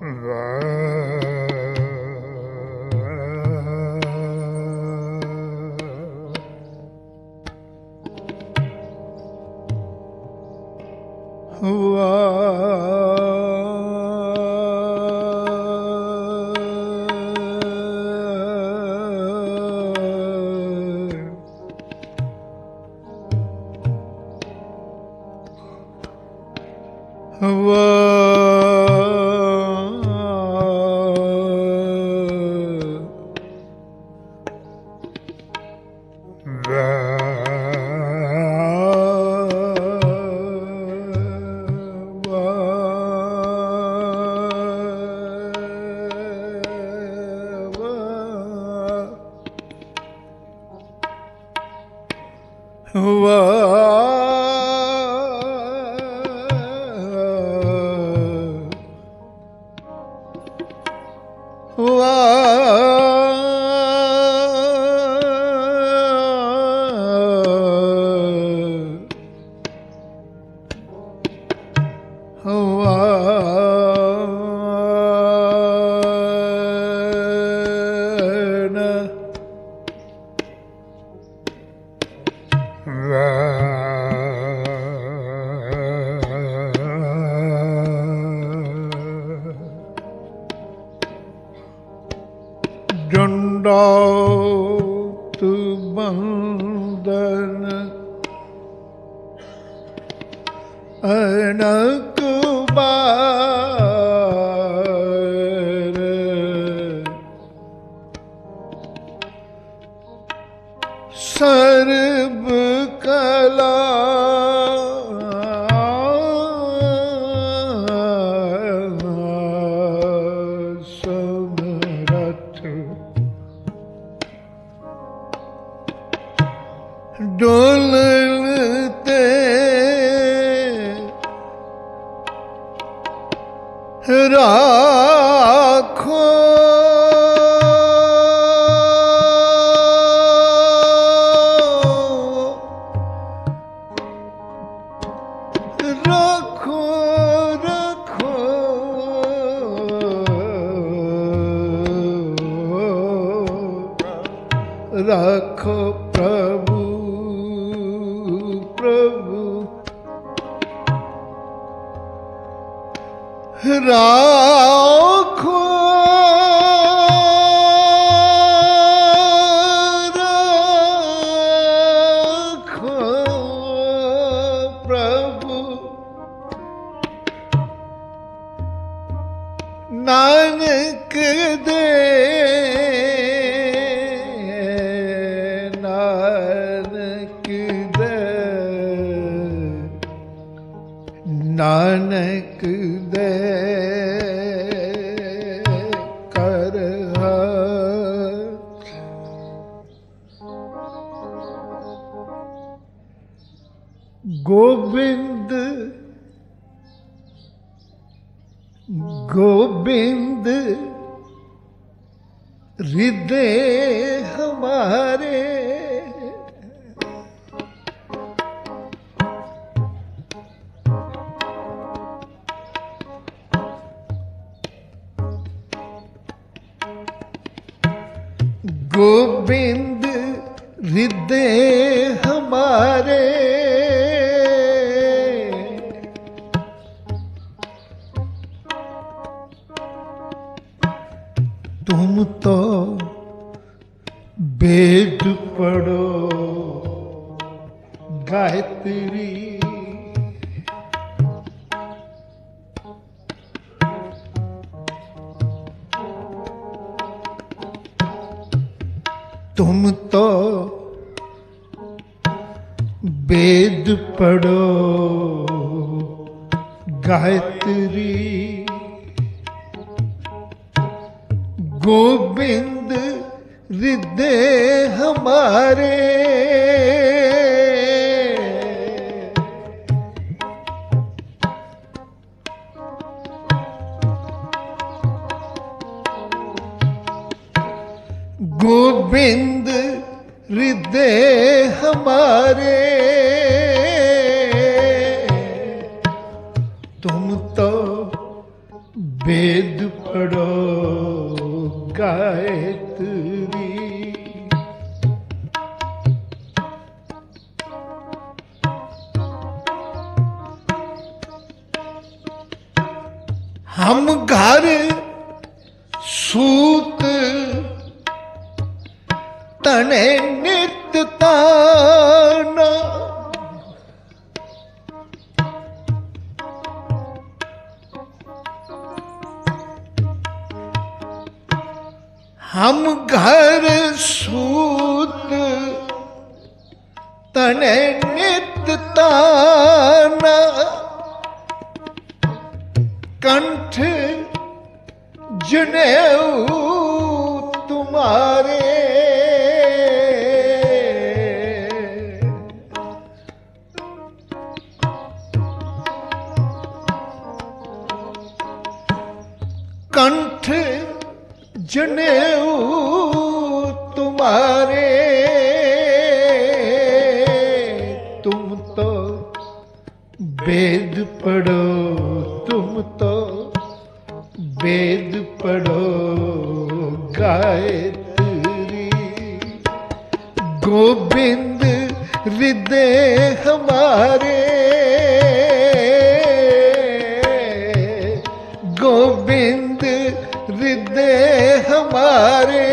ਡੰਡਾਉਤ ਬੰਦਨ ਅਨਕ ਬਾਰ ਸਰਬ ਕਲਾ ਡੋਲਤੇ ਰਾਖੋ ਰੱਖੋ ਰੱਖੋ ਰੱਖੋ ਪ੍ਰਭੂ ਰਾਖੋ ਰਾਖੋ ਪ੍ਰਭੂ ਨਾਨਕ ਦੇ ਨਾਨਕ ਦੇ ਕਰ ਗੋਬਿੰਦ ਗੋਬਿੰਦ ਹਿਰਦੇ ਹਮਾਰੇ गोविंद हृदय हमारे तुम तो वेद पढ़ो गायत्री तुम तो वेद पढ़ो गायत्री गोविंद हृदय हमारे गोविंद हृदय हमारे तुम तो वेद पढ़ो गायत्री। हम घर सूत तने नित ताना, हम घर सूत तने नित ताना, कंठ जनेऊ तुम्हारे, कंठ जनेऊ तुम्हारे, तुम तो वेद पढ़ो, तुम तो वेद पढ़ो गायत्री। गोविंद हृदय हमारे, गोविंद हृदय हमारे,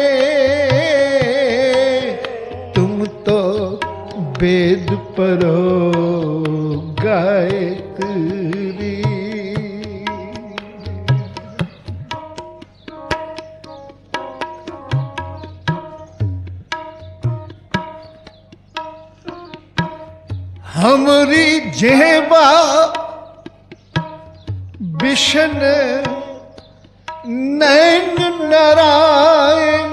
तुम तो वेद पढ़ो गायत्री। हमरी जेबा विष्ण नैन नारायण,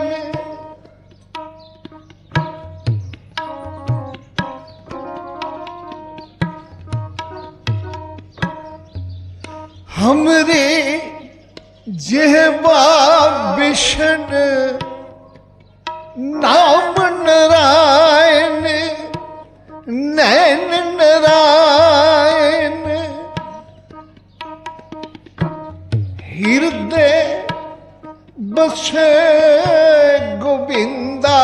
हमरे जेबा विष्ण नाम नारायण, नैन नारायण, हृदय बसे गोविंदा।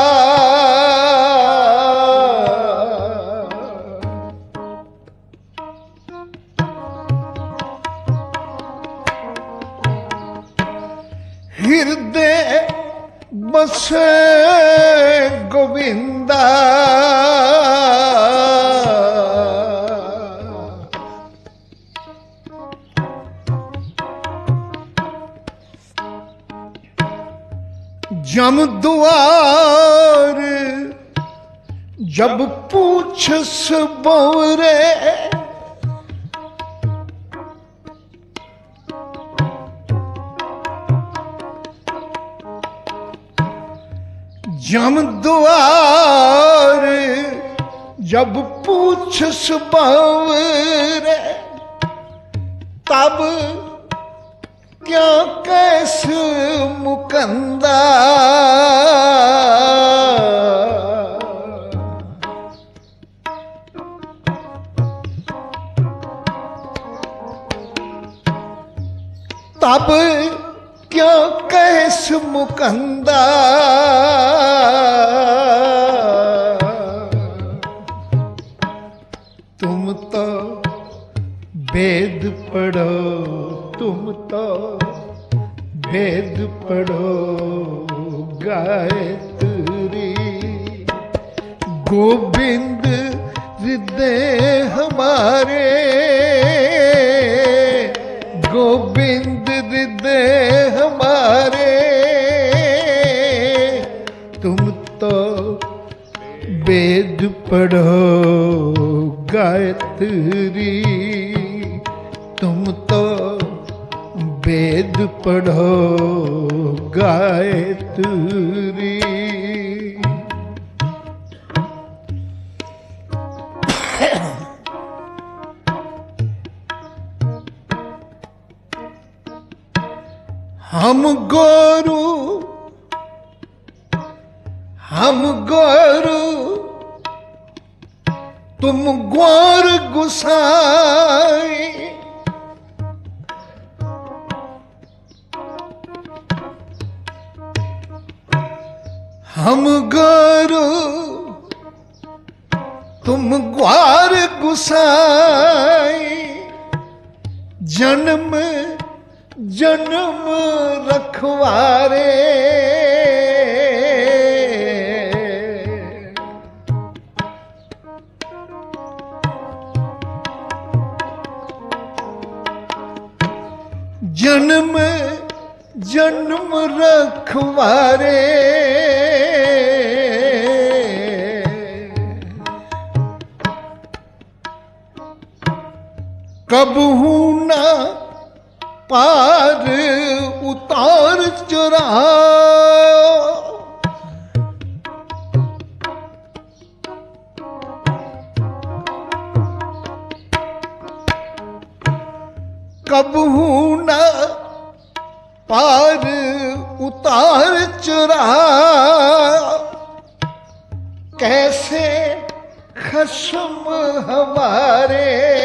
हृदय बसे गोविंदा, जम द्वार जब पूछस बौरे, जम द्वार जब पूछस बौरे, तब क्या कैस मुकंदा। तब क्या कैस मुकंदा। तुम तो वेद पढ़ो, तुम तो वेद पढ़ो गायत्री। गोविंद हृदय हमारे, गोविंद हृदय हमारे, तुम तो वेद पढ़ो गायत्री। तुम तो वेद पढ़ो गायत्री। हम गोरु, हम गोरु, तुम ग्वार गुसाई। हम गुरु तुम ग्वार गुसाई, जन्म जन्म रखवारे। जन्म जन्म रखवारे। कबहू न पार उतार चुरा, कबहू न पार उतार चुरा। कैसे खश्म हमारे,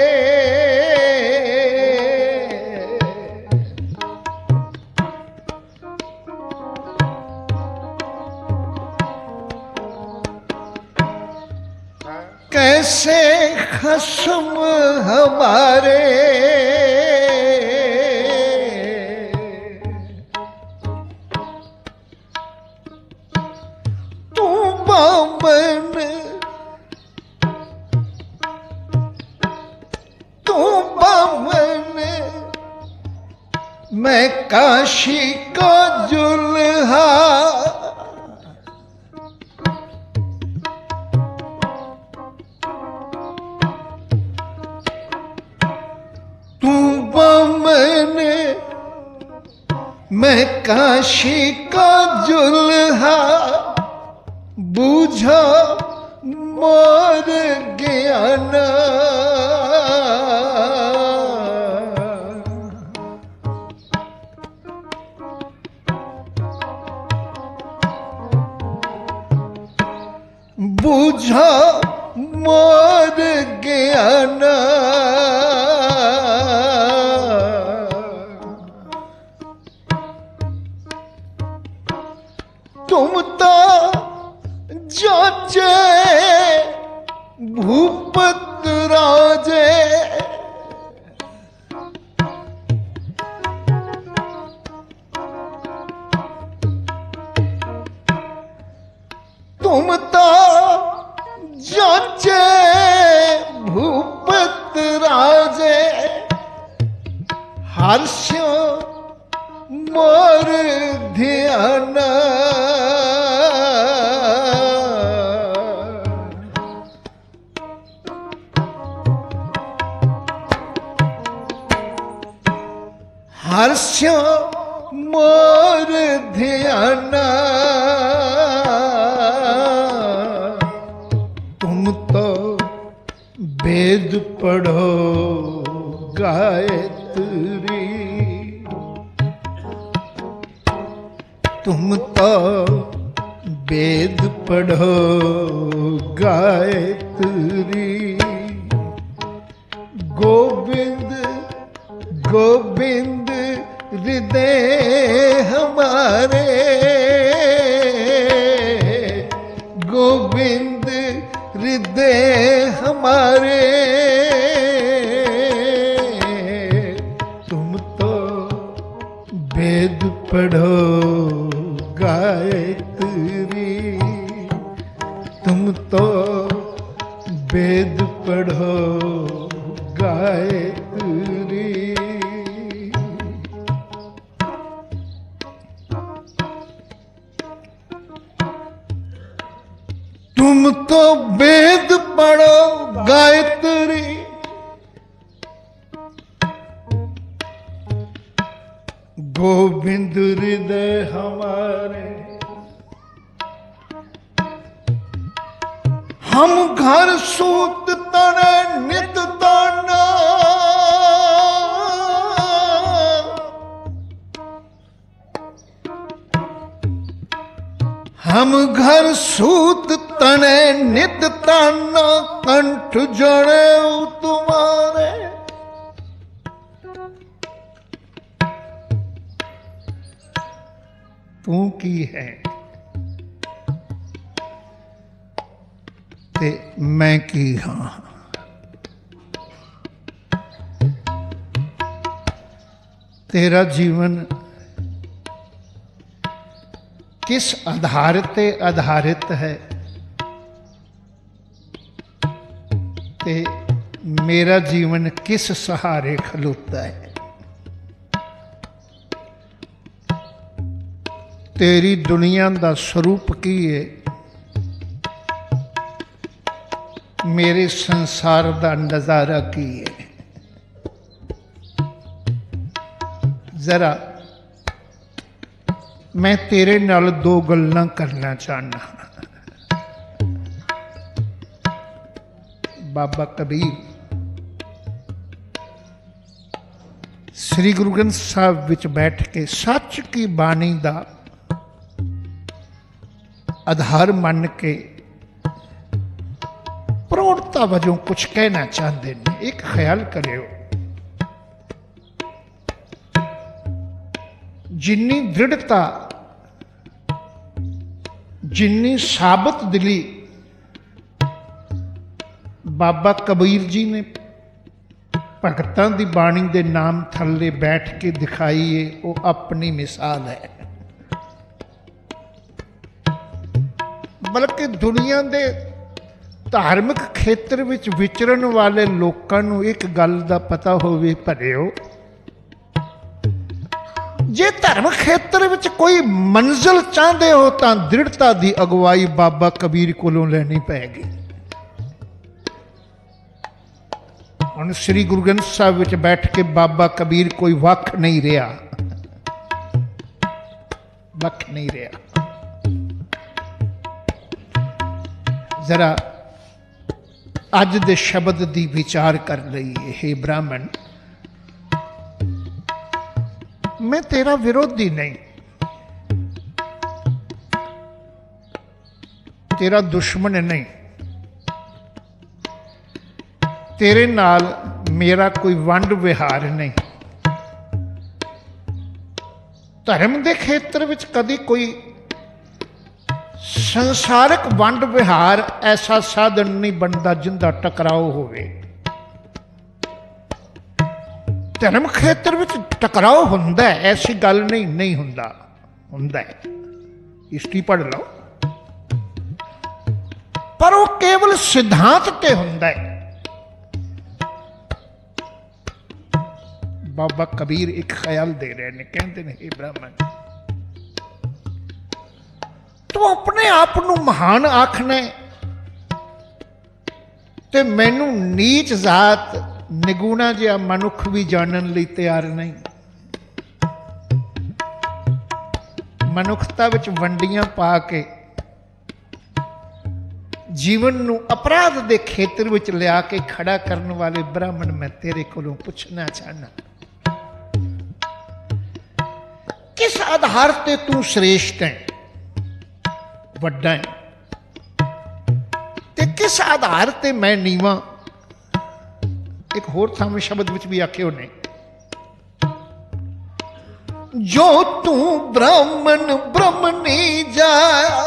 कैसे खश्म हमारे। तू बामन, तू बामन, मैं काशी का जुल्हा। तू बामन, मैं काशी का जुल्हा। बूझा मोर ज्ञान, बूझा मोर ज्ञान। तुम तो जाचे भूपत राजे, तुम तो जाचे भूपत राजे। हर्ष मोर ध्यान, हर्ष मोर ध्यान। तुम तो वेद पढ़ो गायत्री, तुम तो वेद पढ़ो गायत्री। गोविंद गोविंद हृदय हमारे, गोविंद हृदय हमारे। तुम तो वेद पढ़ो गायत्री, तुम तो वेद पढ़ो गायत्री। तुम तो वेद पढ़ो गायत्री, गोविंद हृदय हमारे। हम घर सूत तने नित ताना, हम घर सूत तने नित ताना। कंठ जड़े तुम्हारे, तू की है ते मैं की हाँ। तेरा जीवन किस आधार ते आधारित है ते मेरा जीवन किस सहारे खलोता है। तेरी दुनिया का स्वरूप की है, मेरे संसार का नज़ारा की है। जरा मैं तेरे नाल दो गल्लां करना चाहना। बाबा कबीर श्री गुरु ग्रंथ साहब विच बैठ के सच की बाणी का आधार मन के प्रौढ़ता वजों कुछ कहना चाहते हैं। एक ख्याल करियो, जिन्नी दृढ़ता जिन्नी साबित दिली बाबा कबीर जी ने भगतां दी बाणी दे नाम थल्ले बैठ के दिखाई है, वो अपनी मिसाल है। बल्कि दुनिया के धार्मिक खेत्र विच विचरण वाले लोगों को एक गल का पता होवे भरियो, जे धर्म खेत्र विच कोई मंजिल चाहते हो तो दृढ़ता की अगवाई बाबा कबीर कोलों लैनी पैगी। हुण श्री गुरु ग्रंथ साहब विच बैठ के बाबा कबीर कोई वख नहीं रहा, वख नहीं रहा। जरा अज दे शब्द दी विचार कर लईए। हे ब्राह्मण, मैं तेरा विरोधी नहीं, तेरा दुश्मन नहीं, तेरे नाल मेरा कोई वंड विहार नहीं। धर्म के खेत्र विच कदी कोई संसारिक वंड विहार ऐसा साधन नहीं बनता जिंदा टकराओ होवे। धर्म खेत्र विच टकराओ हुंदा है, ऐसी गल नहीं नहीं हुंदा, हुंदा है। हिस्ट्री पढ़ लो, पर वो केवल सिद्धांत ते हुंदा है। बाबा कबीर एक ख्याल दे रहे हैं, कहते हैं हे ब्राह्मण, तू अपने आप को महान आखना ते मैनू नीच जात निगुणा जिहा मनुख भी जानन लई तैयार नहीं। मनुखता विच वंडियां पा के जीवन नू अपराध दे खेत्र विच लिया के खड़ा करने वाले ब्राह्मण, मैं तेरे कोलों पुछना चाहना, किस आधार ते तू श्रेष्ठ है, वड्डा है, ते किस आधार ते मैं नीवा। एक होर थां शब्द विच भी आखे उन्हें, जो तू ब्राह्मण ब्रह्मणी जाया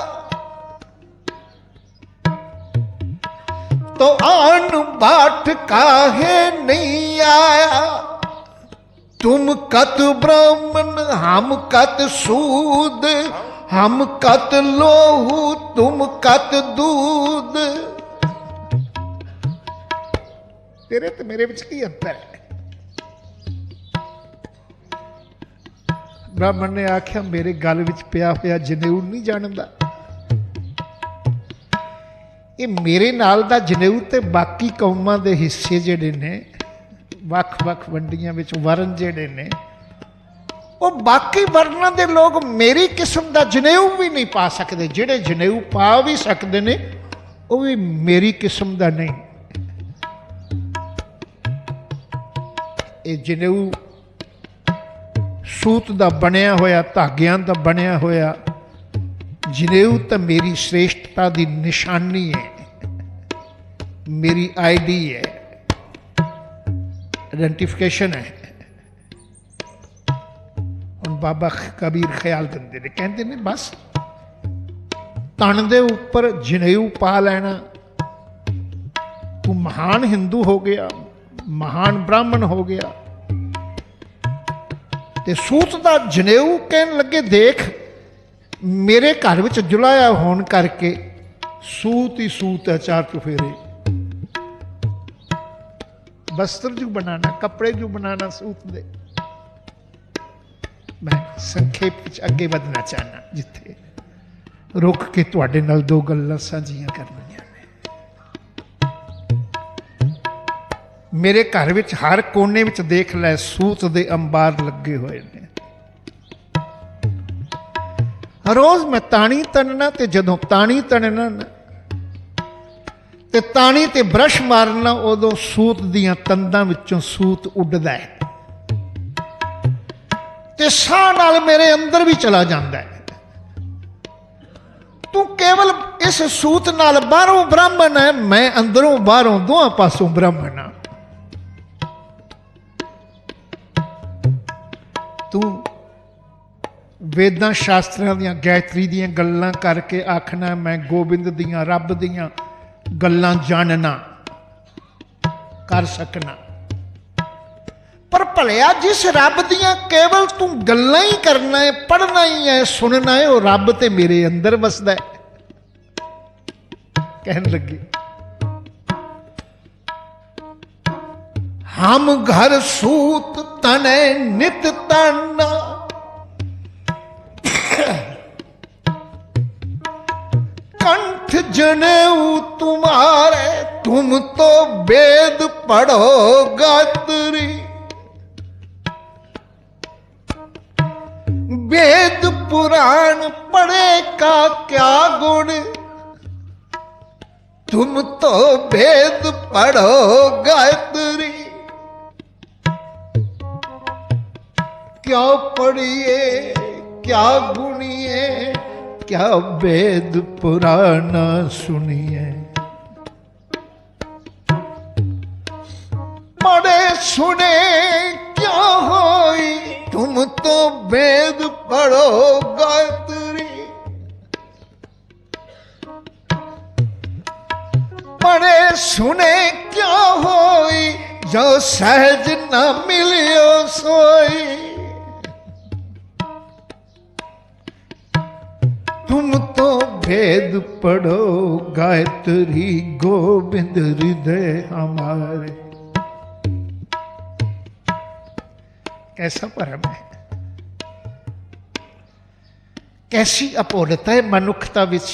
तो आन बाट काहे नहीं आया। तुम कत ब्राह्मण हम कत सूद, हम कत लोहू तुम कत दूध। तेरे ते मेरे विच की अंतर है? ब्राह्मण ने आख्या, मेरे गल विच पिया होया जनेऊ नहीं जानदा। ये मेरे नाल दा जनेऊ ते बाकी कौमां दे हिस्से जिहड़े ने, वख वख वंडियां विच वरण जिहड़े ने, वो बाकी वर्णों के लोग मेरी किस्म का जनेऊ भी नहीं पा सकते। जिहड़े जनेऊ पा भी सकते ने, वो भी मेरी किस्म का नहीं। ये जनेऊ सूत का बनया होया, धागियां का बनया होया जनेऊ तो मेरी श्रेष्ठता की निशानी है, मेरी आईडी है, आइडेंटिफिकेशन है। बाबा कबीर ख्याल देंदे ने, कहते ने बस तन दे उपर जनेऊ पा लेना महान हिंदू हो गया, महान ब्राह्मण हो गया। ते सूत दा जनेऊ कहन लगे, देख मेरे घर विच जुलाया होने करके सूत ही सूत है, चार चुफेरे। वस्त्र जो बनाना, कपड़े जो बनाना सूत दे। मैं संखेप विच अगे बढ़ना चाहना, जिथे रुक के तुहाडे नाल दो गल्लां साझियां करनियां ने। मेरे घर विच हर कोने विच देख लै सूत दे अंबार लगे हुए ने। रोज मैं ताणी तनना, ते जदों ताणी तनना ना ते ताणी ते ब्रश मारना, उदों सूत दियां तंदां विचों सूत उड्डदा है ते साह नाल मेरे अंदर भी चला जांदा है। तू केवल इस सूत नाल बाहरों ब्राह्मण है, मैं अंदरों बाहरों दोहां पासों ब्राह्मण हाँ। तू वेदां शास्त्रां दियां गायत्री दियां गल्लां करके आखना मैं गोबिंद दियां रब दियां गल्लां जानना कर सकना, पर भलिया जिस रब दियां केवल तू गल्लां ही करना है, पढ़ना ही है, सुनना है, वो रब ते मेरे अंदर वसदा है। कहन लगे हम घर सूत तने नित तना, कंठ जनेऊ तुम्हारे, तुम तो वेद पढ़ो गायत्री। वेद पुराण पढ़े का क्या गुण, तुम तो वेद पढ़ो गायत्री। क्या पढ़िए क्या गुणिए, क्या वेद पुराण सुनिए। पढ़े सुने क्या होई, तुम तो वेद पढ़ो गायत्री। पढ़े सुने क्या होई, जो सहज न मिलियो सोई। तुम तो वेद पढ़ो गायत्री, गोविंद हृदय हमारे। कैसा भरम है, कैसी अपोलता है मनुखता विच,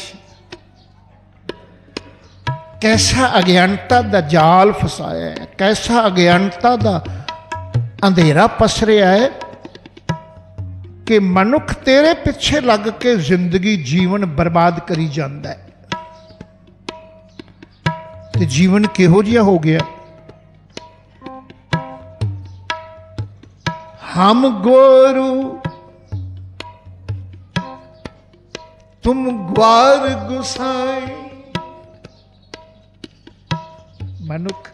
कैसा अज्ञानता दा जाल फसाया है, कैसा अज्ञानता दा अंधेरा पसरिया है कि मनुख तेरे पिछे लग के जिंदगी जीवन बर्बाद करी जाता है। ते जीवन किहो जिहा हो गया, हम गोरू तुम ग्वार गुसाई। मनुख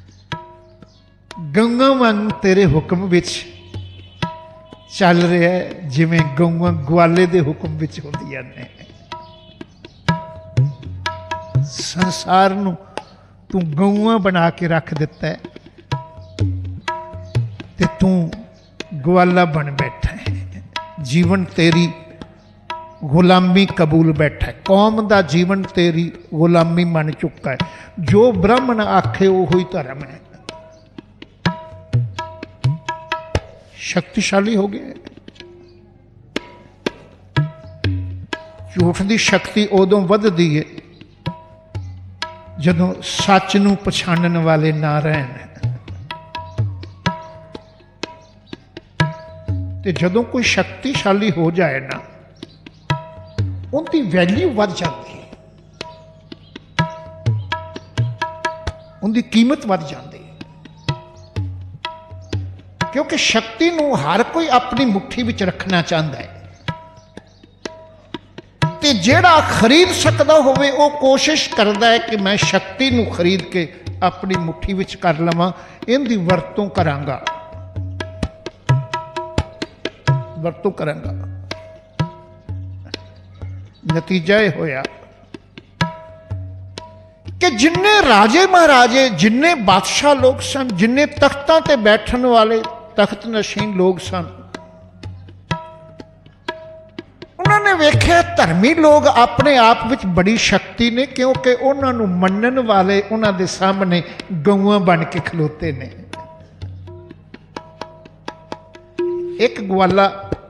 गंगा वांग तेरे हुक्म विच चल रहा है, जिवें गौआं ग्वाले दे हुक्म विच होंदियां ने। संसार नूं तू गौआं बना के रख दिता है ते तू ग्वाला बन बैठा है। जीवन तेरी गुलामी कबूल बैठा है, कौम दा जीवन तेरी गुलामी मन चुका है। जो ब्राह्मण आखे वो ही धर्म है। शक्तिशाली हो गए। झूठ की शक्ति उदों वधदी है जदों सच नूं पछाणन वाले ना रहन। ते जदों कोई शक्तिशाली हो जाए ना, उनकी वैल्यू बढ़ जाती है, उनकी कीमत बढ़ जाती है। क्योंकि शक्ति नूं हर कोई अपनी मुट्ठी विच रखना चाहता है, ते जिहड़ा खरीद सकता होवे वो कोशिश करता है कि मैं शक्ति नूं खरीद के अपनी मुट्ठी विच कर लवां, इनकी वरतों करांगा, वरतों करांगा। नतीजा यह होया कि जिन्ने राजे महाराजे, जिन्ने बादशाह लोग सन, जिन्ने तख्तां ते बैठन वाले तख्त नशीन लोग सन, उन्होंने वेख्या धर्मी लोग अपने आप विच बड़ी शक्ति ने, क्योंकि उन्होंने मनन वाले उन्हों के सामने गऊआं बन के खलोते ने। एक ग्वाला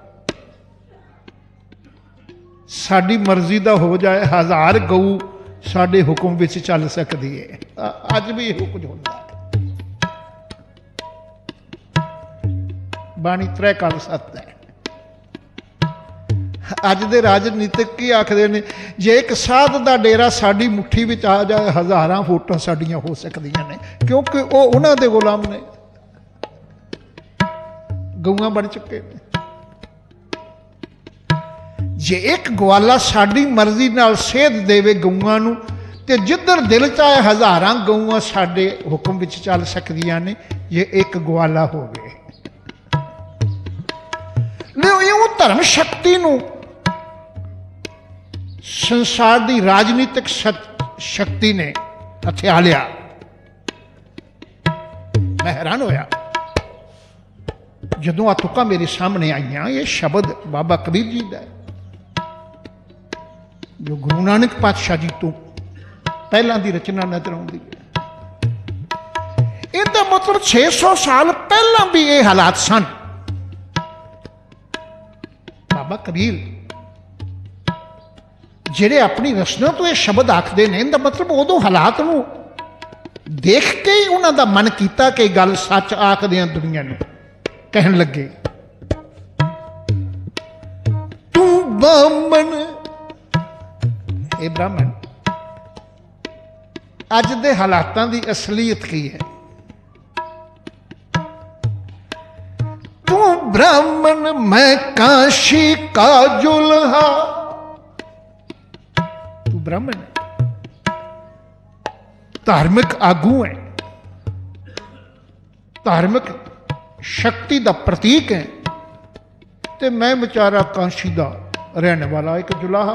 साड़ी मर्जी का हो जाए, 1000 गऊ साडे हुक्म विच चल सकती है। अज भी यह कुछ होता है। बाणी त्रै काल सत्य है। अज दे राजनीतिक की आखदे ने, जे एक साध का डेरा साडी मुट्ठी विच आ जाए, 1000 वोटां साडियां हो सकदियां ने, क्योंकि वो उन्हां दे गुलाम ने, गऊआं बन चुके हैं। जे एक ग्वाला साडी मर्जी नाल सेध देवे गऊआं नूं, ते जिधर दिल चाहे 1000 गऊआं साडे हुक्म विच चल सकदियां ने, जे एक ग्वाला होवे। इउं धर्म शक्ति नूं संसार दी राजनीतिक शक्ति ने हथिया लिया। मैं हैरान होया जदों आ तुकां मेरे सामने आईयां। ये शब्द बाबा कबीर जी दा है, जो गुरु नानक पातशाह जी तो पहला दी रचना नजर आउंदी है। इहदा मतलब 600 साल पहला भी ये हालात सन। बाबा कबीर जिहड़े अपनी रचना तो ये शब्द आखदे ने, इहदा मतलब उदों हालात नूं देख के ही उन्हां दा मन कीता कि गल सच आखदियां दुनिया नूं कहन लगे। तू बामन, ए ब्राह्मण, अज दे हालातां दी असलीयत की है? तू ब्राह्मण मैं काशी का जुल्हा। तू ब्राह्मण है, धार्मिक आगू है, धार्मिक शक्ति का प्रतीक है, ते मैं बेचारा काशी का रहने वाला एक जुलाहा।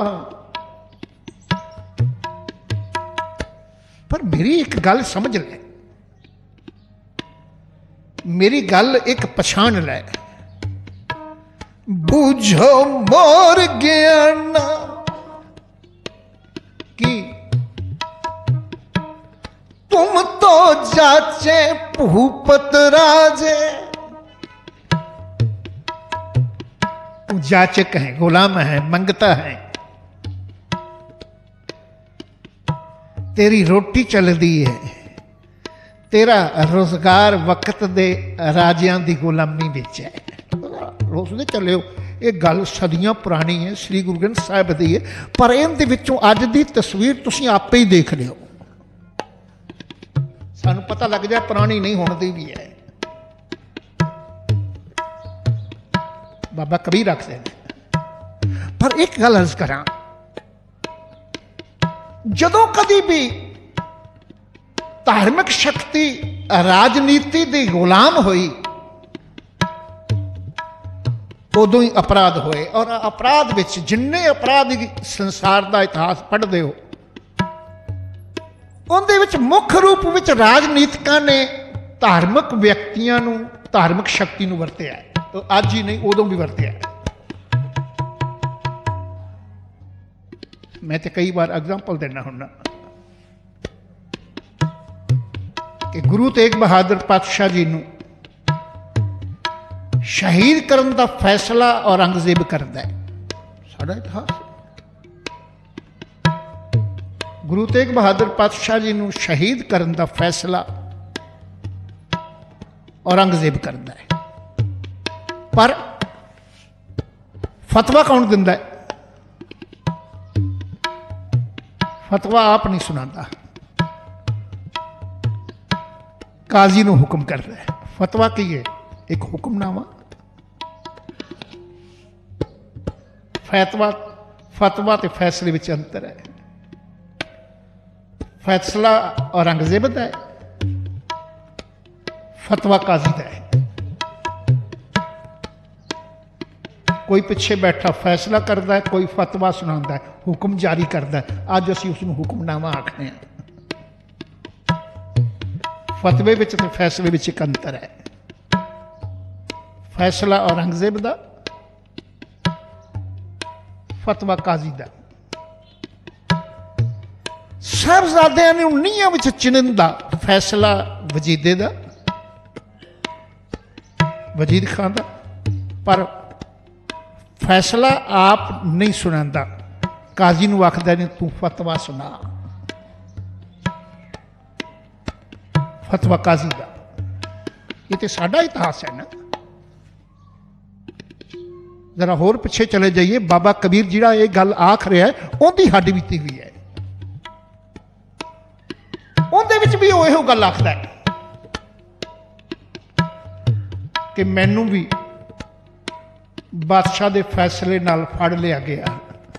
पर मेरी एक गल समझ ले, मेरी गल एक पछाण ले। बूझो मोर ज्ञान की तुम तो जाचे भूपत राजे। तू जाचक है, गुलाम है, मंगता है, तेरी रोटी चलती है, तेरा रोजगार वक्त दे राजियां दी गुलामी विच है। रोज़ चले हो, ये गल सदियां पुरानी है, श्री गुरु ग्रंथ साहिब दी है, पर इहदे विचों अज दी तस्वीर तुसीं आपे ही देख लिओ। सानूं पता लग जाए पुरानी नहीं होण दी भी है। बाबा कबीर आखदे ने। पर एक गल अर्ज करां, जदों कदी भी धार्मिक शक्ति राजनीति की गुलाम हुई, उदों ही अपराध होए। और अपराध विच जिन्ने अपराध संसार का इतिहास पढ़ते हो, उनदे विच मुख रूप विच राजनीतिकां ने धार्मिक व्यक्तियों नूं, धार्मिक शक्ति नूं वरतिया है। तो अज ही नहीं, उदों भी वरतिया है। मैं तो कई बार एग्जाम्पल देना हुन्ना कि गुरु तेग बहादुर पातशाह जी नूं शहीद करन दा फैसला औरंगजेब करदा है। साडा इतिहास, गुरु तेग बहादुर पातशाह जी नूं शहीद करन दा फैसला औरंगजेब करदा है। पर फतवा कौन दिंदा है? फतवा आप नहीं सुनाता, काजी नूं हुक्म कर रहा है। फतवा की है? एक हुक्मनामा। फतवा ते फैसले विच अंतर है। फैसला औरंगजेब दा है, फतवा काजी दा है। कोई पिछे बैठा फैसला करता है, कोई फतवा सुनाता है, हुक्म जारी करता है। अज असीं उसनूं हुक्मनामा आखने हैं। फतवे विच ते फैसले विच एक अंतर है। फैसला औरंगजेब दा, फतवा काजी दा। साहबजादियां ने नीहां विच चिनिंदा, फैसला वजीदे दा, वजीद खान दा, पर फैसला आप नहीं सुनांदा। काजी नूं आखदा नहीं तू फतवा सुना, फतवा काजी दा। ये तो साडा इतिहास है ना। जरा होर पिछे चले जाइए, बाबा कबीर जिहड़ा ये गल आख रहा है उहदी हड्ड बीती हुई है, उहदे विच भी इहो गल आखदा है कि मैनू भी बादशाह दे फैसले नाल फड़ लिया गया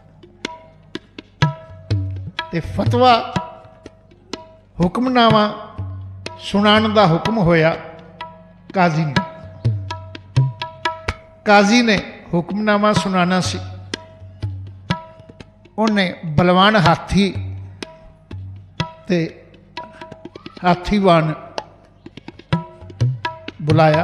ते फतवा हुक्मनामा सुनाने का हुक्म होया काजी ने। काजी ने हुक्मनामा सुनाना सी, उन्हें बलवान हाथी ते हाथीवान बुलाया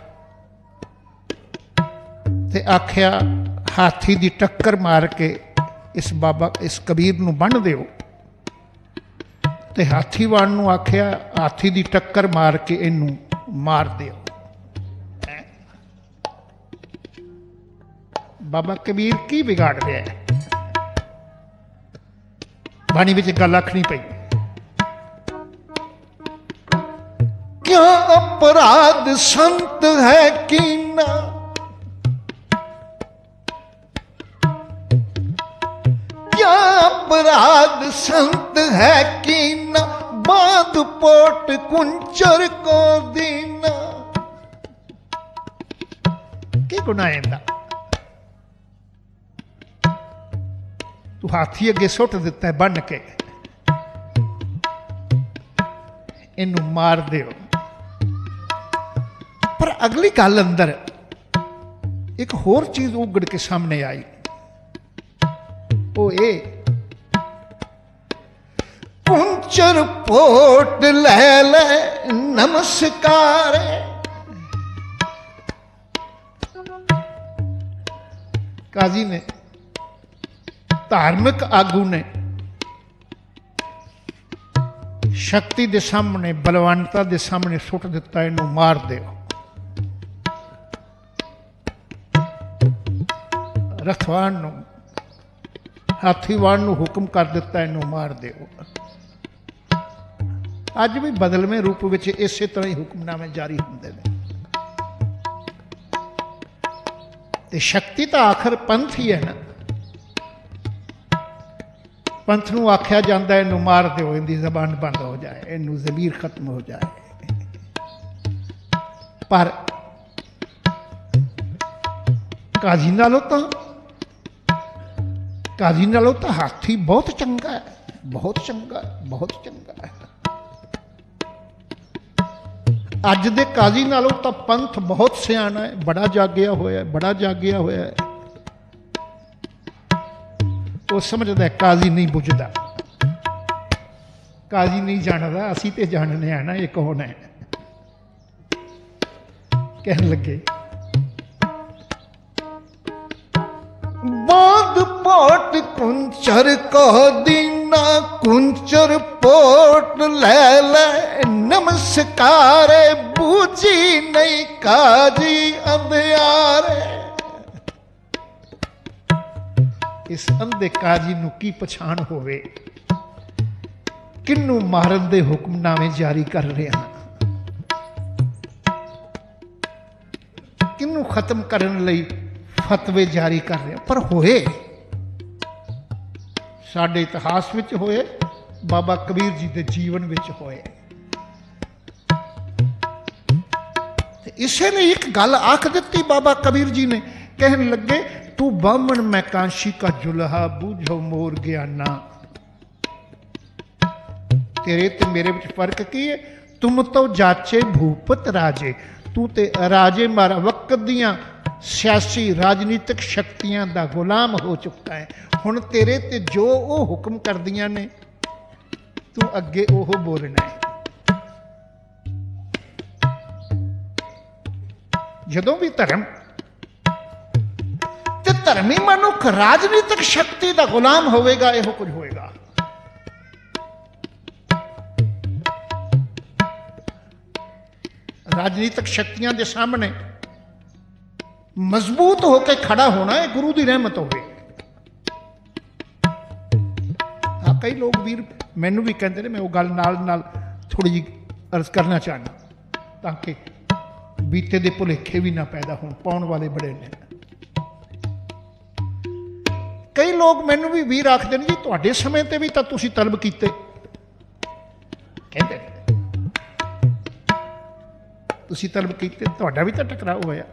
ते आख्या हाथी की टक्कर मार के इस बाबा इस कबीर नूं बन दिओ। ते हाथीवान नूं आख्या हाथी की टक्कर मार के इनू मार दिओ। बाबा कबीर की बिगाड़ दिया है? बाणी विच गल आखनी पई, क्या अपराध संत है कीना, क्या अपराध संत है कीना, बांध पोट कुंचर को दीना। की गुनाह है? तू हाथी अगे सुट दिता है बन के, इनू मार दिओ। पर अगली गल अंदर एक होर चीज उगड़ के सामने आई, वो ये कुंचर पोट ले ले नमस्कार। काजी ने, धार्मिक आगू ने शक्ति के सामने, बलवानता के सामने सुट दिता, इनू मार दिओ। रथवान नूं, हाथीवान नूं हुक्म कर दिता, इनू मार दिओ। अज भी बदलवें रूप में इस तरह ही हुक्मनामे जारी होंदे ने। ते शक्ति तो आखिर पंथ ही है ना। पंथ नूं आख्या जाता है इनू मार दो, इनकी जबान बंद हो जाए, इनू ज़मीर खत्म हो जाए। पर काजी नालों तो हाथी बहुत चंगा है, बहुत चंगा, बहुत चंगा है। अज दे काजी नालों तो पंथ बहुत सियाना है, बड़ा जागिया होया है, बड़ा जागिया होया है। वो समझदा काजी नहीं बुझदा, काजी नहीं जानदा, असी ते जानने हैं ना ये कौन है। कहने लगे बांध पोट कुंचर को दीना, कुंचर पोट ले ले नमस्कार, बूझी नहीं काजी अंधियारे। इस अंधे काजी नूं की पछाण होवे, किन्नू मारन दे हुक्मनामे जारी कर रहे हैं, किन्नू खत्म करने लई फतवे जारी कर रहे हैं। पर होए साडे इतिहास विच होए, बाबा कबीर जी के जीवन विच होए। इसलिए एक गल आख दी बाबा कबीर जी ने, कहने लगे तू बामण मैं कांशी का जुल्हा, बूझो मोर ज्ञाना। तेरे ते मेरे विच फर्क की है? तुम तो जाचे भूपत राजे, तू ते राजे मारा वक्त दियां सियासी राजनीतिक शक्तियां दा गुलाम हो चुका है। हुण तेरे ते जो वो हुक्म करदियां ने, तू अगे ओह बोलना है। ਜਦੋਂ ਵੀ ਧਰਮ ਤੇ ਧਰਮੀ ਮਨੁੱਖ ਰਾਜਨੀਤਿਕ ਸ਼ਕਤੀ ਦਾ ਗੁਲਾਮ ਹੋਵੇਗਾ, ਇਹੋ ਕੁਝ ਹੋਏਗਾ। ਰਾਜਨੀਤਿਕ ਸ਼ਕਤੀਆਂ ਦੇ ਸਾਹਮਣੇ ਮਜ਼ਬੂਤ ਹੋ ਕੇ ਖੜਾ ਹੋਣਾ ਇਹ ਗੁਰੂ ਦੀ ਰਹਿਮਤ ਹੋਵੇ। ਕਈ ਲੋਕ ਵੀਰ ਮੈਨੂੰ ਵੀ ਕਹਿੰਦੇ ਨੇ, ਮੈਂ ਉਹ ਗੱਲ ਨਾਲ ਥੋੜੀ ਜਿਹੀ ਅਰਜ਼ ਕਰਨਾ ਚਾਹੁੰਦਾ ਤਾਂ ਕਿ ਬੀਤੇ ਦੇ ਭੁਲੇਖੇ ਵੀ ਨਾ ਪੈਦਾ ਹੋਣ, ਪਾਉਣ ਵਾਲੇ ਬੜੇ ਨੇ। ਕਈ ਲੋਕ ਮੈਨੂੰ ਵੀ ਵੀਰ ਆਖਦੇ ਨੇ, ਜੀ ਤੁਹਾਡੇ ਸਮੇਂ ਤੇ ਵੀ ਤਾਂ ਤੁਸੀਂ ਤਲਬ ਕੀਤੇ, ਕਹਿੰਦੇ ਤੁਸੀਂ ਤਲਬ ਕੀਤੇ, ਤੁਹਾਡਾ ਵੀ ਤਾਂ ਟਕਰਾਅ ਹੋਇਆ।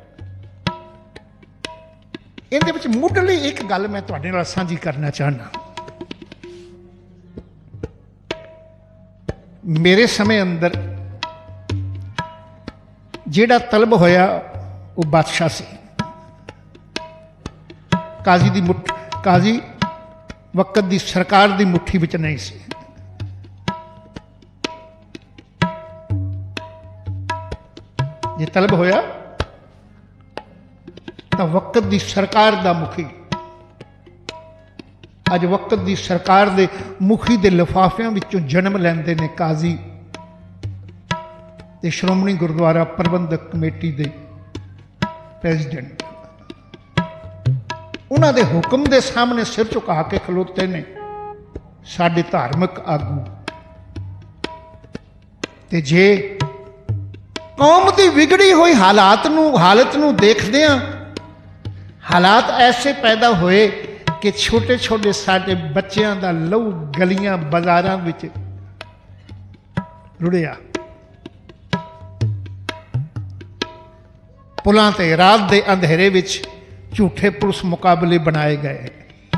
ਇਹਦੇ ਵਿੱਚ ਮੁੱਢਲੀ ਇੱਕ ਗੱਲ ਮੈਂ ਤੁਹਾਡੇ ਨਾਲ ਸਾਂਝੀ ਕਰਨਾ ਚਾਹੁੰਦਾ। ਮੇਰੇ ਸਮੇਂ ਅੰਦਰ ਜਿਹੜਾ ਤਲਬ ਹੋਇਆ ਉਹ ਬਾਦਸ਼ਾਹ ਸੀ। ਕਾਜ਼ੀ ਵਕਤ ਦੀ ਸਰਕਾਰ ਦੀ ਮੁੱਠੀ ਵਿੱਚ ਨਹੀਂ ਸੀ। ਜੇ ਤਲਬ ਹੋਇਆ ਤਾਂ ਵਕਤ ਦੀ ਸਰਕਾਰ ਦਾ ਮੁਖੀ, ਅੱਜ ਵਕਤ ਦੀ ਸਰਕਾਰ ਦੇ ਮੁਖੀ ਦੇ ਲਿਫਾਫਿਆਂ ਵਿੱਚੋਂ ਜਨਮ ਲੈਂਦੇ ਨੇ ਕਾਜ਼ੀ ਤੇ ਸ਼੍ਰੋਮਣੀ ਗੁਰਦੁਆਰਾ ਪ੍ਰਬੰਧਕ ਕਮੇਟੀ ਦੇ ਪ੍ਰੈਜ਼ੀਡੈਂਟ। ਉਹਨਾਂ ਦੇ ਹੁਕਮ ਦੇ ਸਾਹਮਣੇ ਸਿਰ ਝੁਕਾ ਕੇ ਖਲੋਤੇ ਨੇ ਸਾਡੇ ਧਾਰਮਿਕ ਆਗੂ। ਤੇ ਜੇ ਕੌਮ ਦੀ ਵਿਗੜੀ ਹੋਈ ਹਾਲਤ ਨੂੰ ਦੇਖਦਿਆਂ ਹਾਲਾਤ ਐਸੇ ਪੈਦਾ ਹੋਏ ਕਿ ਛੋਟੇ ਛੋਟੇ ਸਾਡੇ ਬੱਚਿਆਂ ਦਾ ਲਹੂ ਗਲੀਆਂ ਬਾਜ਼ਾਰਾਂ ਵਿੱਚ ਰੁੜਿਆ। ਪੁਲਾਂ ਤੇ ਰਾਤ ਦੇ ਅੰਧੇਰੇ ਵਿੱਚ ਝੂਠੇ ਪੁਲਿਸ ਮੁਕਾਬਲੇ ਬਣਾਏ ਗਏ।